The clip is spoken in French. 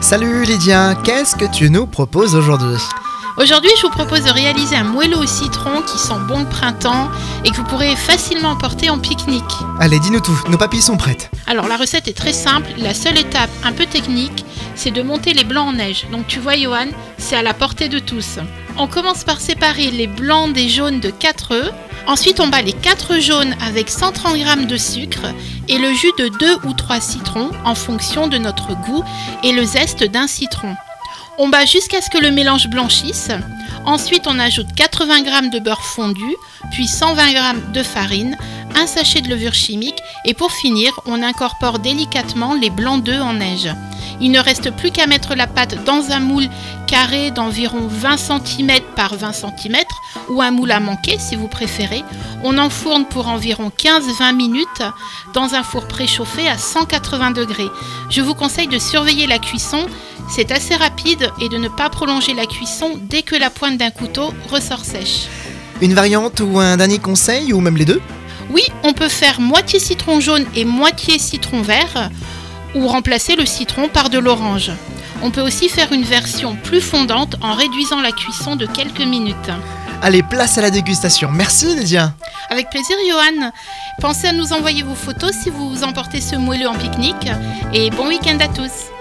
Salut Lydia, qu'est-ce que tu nous proposes aujourd'hui ? Aujourd'hui, je vous propose de réaliser un moelleux au citron qui sent bon le printemps et que vous pourrez facilement emporter en pique-nique. Allez, dis-nous tout, nos papilles sont prêtes. Alors la recette est très simple, la seule étape un peu technique, c'est de monter les blancs en neige. Donc tu vois Johan, c'est à la portée de tous. On commence par séparer les blancs des jaunes de 4 œufs. Ensuite, on bat les 4 jaunes avec 130 g de sucre et le jus de 2 ou 3 citrons en fonction de notre goût et le zeste d'un citron. On bat jusqu'à ce que le mélange blanchisse. Ensuite, on ajoute 80 g de beurre fondu, puis 120 g de farine, un sachet de levure chimique et pour finir, on incorpore délicatement les blancs d'œufs en neige. Il ne reste plus qu'à mettre la pâte dans un moule carré d'environ 20 cm par 20 cm ou un moule à manquer si vous préférez. On enfourne pour environ 15-20 minutes dans un four préchauffé à 180 degrés. Je vous conseille de surveiller la cuisson, c'est assez rapide et de ne pas prolonger la cuisson dès que la pointe d'un couteau ressort sèche. Une variante ou un dernier conseil ou même les deux ? Oui, on peut faire moitié citron jaune et moitié citron vert ou remplacer le citron par de l'orange. On peut aussi faire une version plus fondante en réduisant la cuisson de quelques minutes. Allez, place à la dégustation. Merci Lydia. Avec plaisir Johan. Pensez à nous envoyer vos photos si vous emportez ce moelleux en pique-nique et bon week-end à tous.